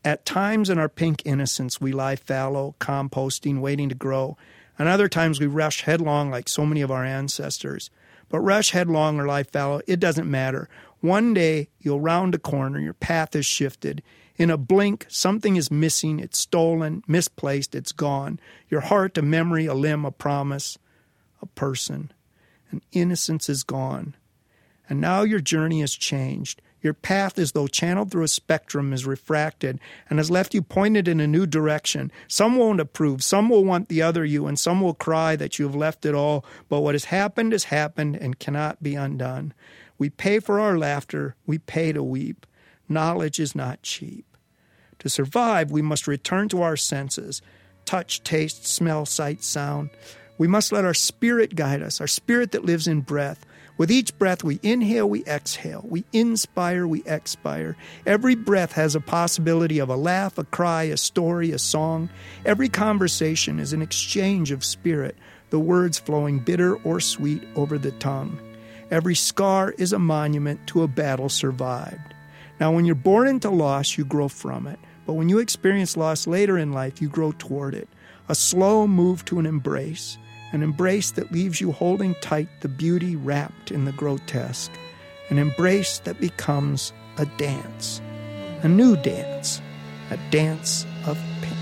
At times in our pink innocence, we lie fallow, composting, waiting to grow. And other times we rush headlong like so many of our ancestors. But rush headlong or lie fallow, it doesn't matter. One day you'll round a corner, your path is shifted. In a blink, something is missing, it's stolen, misplaced, it's gone. Your heart, a memory, a limb, a promise, a person. And innocence is gone. And now your journey has changed. Your path, as though channeled through a spectrum, is refracted and has left you pointed in a new direction. Some won't approve, some will want the other you, and some will cry that you have left it all. But what has happened and cannot be undone. We pay for our laughter, we pay to weep. Knowledge is not cheap. To survive, we must return to our senses, touch, taste, smell, sight, sound. We must let our spirit guide us, our spirit that lives in breath. With each breath, we inhale, we exhale. We inspire, we expire. Every breath has a possibility of a laugh, a cry, a story, a song. Every conversation is an exchange of spirit, the words flowing bitter or sweet over the tongue. Every scar is a monument to a battle survived. Now, when you're born into loss, you grow from it. But when you experience loss later in life, you grow toward it. A slow move to an embrace that leaves you holding tight the beauty wrapped in the grotesque. An embrace that becomes a dance, a new dance, a dance of pink.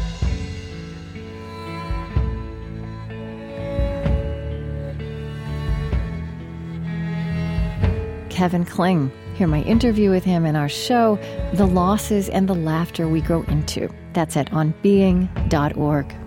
Kevin Kling. Hear my interview with him in our show, The Losses and the Laughter We Grow Into. That's at onbeing.org.